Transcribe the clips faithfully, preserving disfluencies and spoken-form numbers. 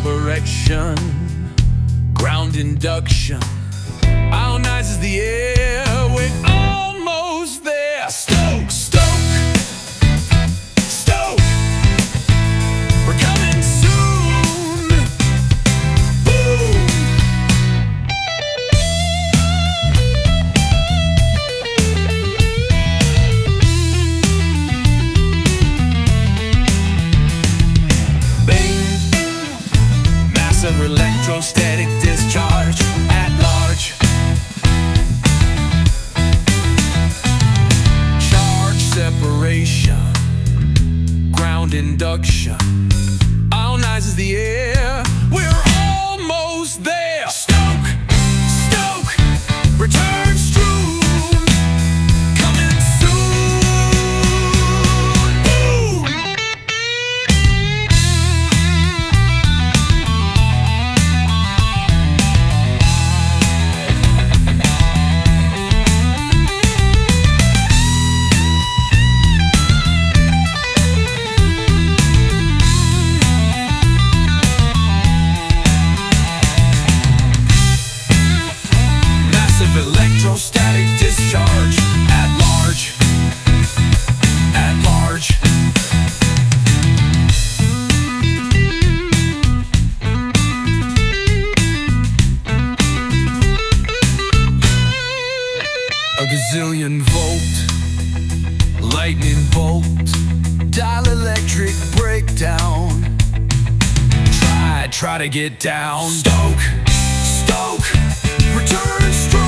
separation, ground induction, ionizes the air. We're almost there. Stoke, stoke, stoke. We're coming soon. Boom. Bang. Massive electrostatic discharge at large. Separation, ground induction, ionizes the air. We're almost there. Stoke, stoke, return strewn, coming soon. Boom. Electrostatic discharge at large, at large. A gazillion volt, lightning bolt, dielectric breakdown. Try, try to get down. Stoke, stoke, return stroke.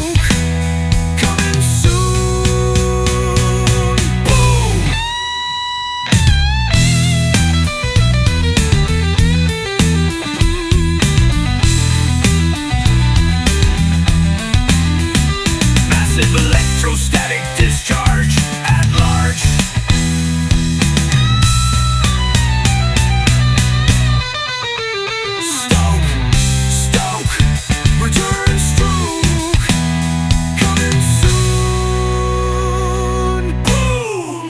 Electrostatic discharge at large. Stoke, stoke, return stroke, coming soon. Boom.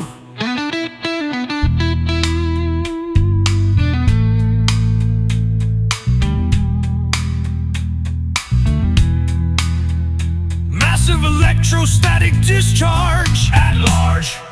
Massive electrostatic discharge at large.